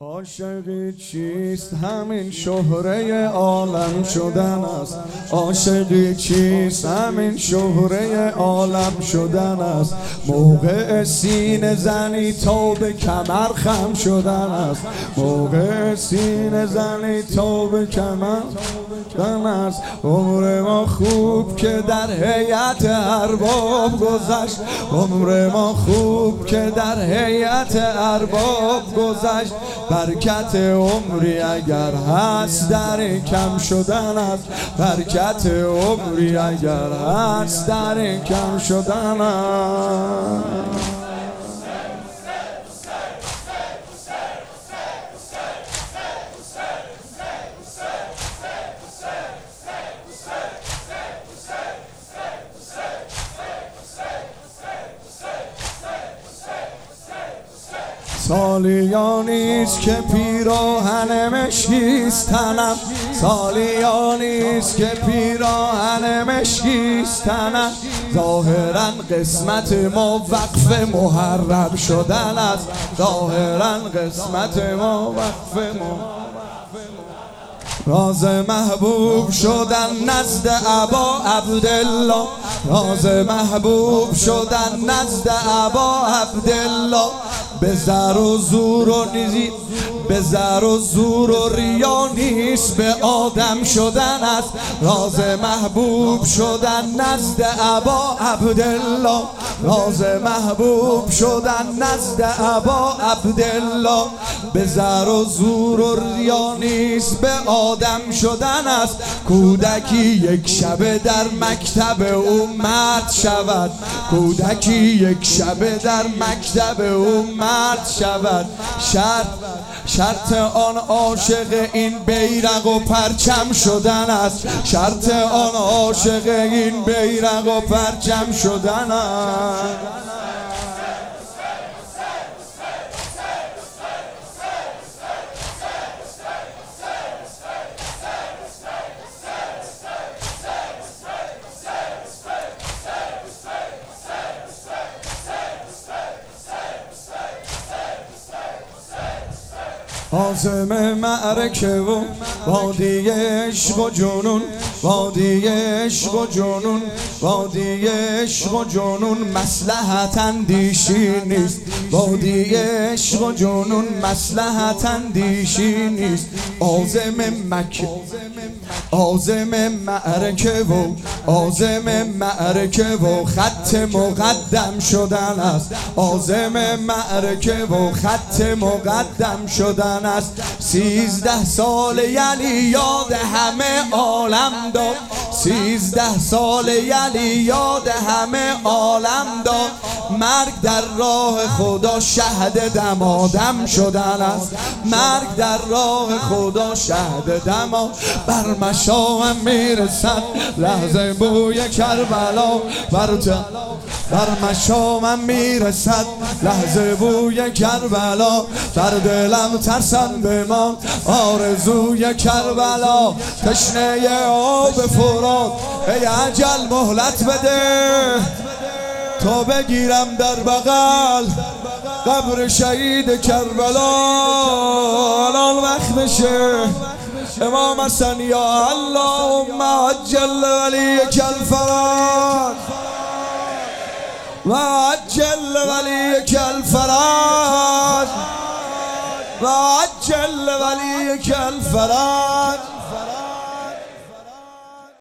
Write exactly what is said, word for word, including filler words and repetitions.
عاشقی چیست؟ همین شهره عالم شدن است. عاشقی چیست؟ همین شهره عالم شدن است. موقع سینه زنی تو به کمر خم شدن است. موقع سینه زنی تو به کمر خم است. عمر ما خوب که در هیئت ارباب گذشت. عمر ما خوب که در هیئت ارباب گذشت. برکت عمری اگر هست در کم شدن است. برکت عمری اگر هست در کم شدن است. سالیانیست که پیراهن مشکیست تنم. سالیانیست که پیراهن مشکیست تنم. ظاهرا قسمت ما وقف محرم شدن است. ظاهرا قسمت ما وقف محرم. راز محبوب شدن نزد ابا عبدالله. راز محبوب شدن نزد ابا عبدالله. به زر و زور و نیزی به زر و زور و ریا نیست به آدم شدن است. راز محبوب شدن نزد ابا عبدالله. راز محبوب شدن نزد ابا عبدالله. به زر و زور و ریا نیست به آدم شدن است. کودکی یک شبه در مکتب او مرد شود. کودکی یک شبه در مکتب او مرد شود. شرط شرط آن عاشق این بیرق و پرچم شدن است. شرط آن عاشق این بیرق و پرچم شدن است. عازم معرکه و وادی عشق و جنون. وادی عشق و جنون. وادی عشق و جنون مصلحت اندیشی نیست. وادی عشق و جنون مصلحت اندیشی نیست. عازم مکه عازم معرکه و عازم معرکه و خط مقدم شدن است. عازم معرکه و خط مقدم شدن است. سیزده سال یلی یاد همه عالم داد. سیزده سال یلی یاد همه عالم داد. مرگ در راه خدا شهد دمادم شدن است. مرگ در راه خدا شهد دما. بر مشامم میرسد لحظه بوی کربلا. بر بر مشامم میرسد لحظه بوی کربلا. بر دلم ترسم به ما آرزوی کربلا. تشنه آب فرات ای اجل مهلت بده تا بگیرم در بغل قبر شهید کربلا. الان وقتشه امام حسن یا اللهم عجل ولیک الفرج و عجل ولیک الفرج و عجل ولیک الفرج.